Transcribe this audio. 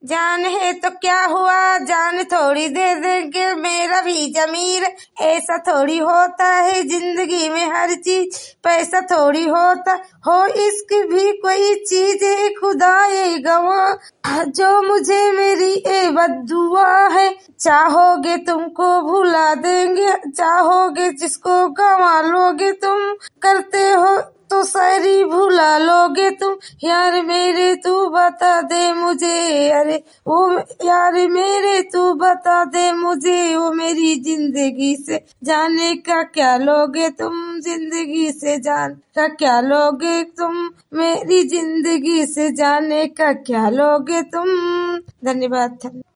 जान है तो क्या हुआ, जान थोड़ी दे देंगे, मेरा भी जमीर। ऐसा थोड़ी होता है जिंदगी में हर चीज पैसा थोड़ी होता हो, इश्क भी कोई चीज है खुदाए गवाह, जो मुझे मेरी ए बद्दुआ है। चाहोगे तुमको भुला देंगे, चाहोगे जिसको गंवा लोगे तुम, करते हो तो शायरी भुला लोगे तुम। यार मेरे तू बता दे मुझे, अरे वो यार मेरे तू बता दे मुझे, वो मेरी जिंदगी से जाने का क्या लोगे तुम, जिंदगी से जान का क्या लोगे तुम, मेरी जिंदगी से जाने का क्या लोगे तुम। धन्यवाद।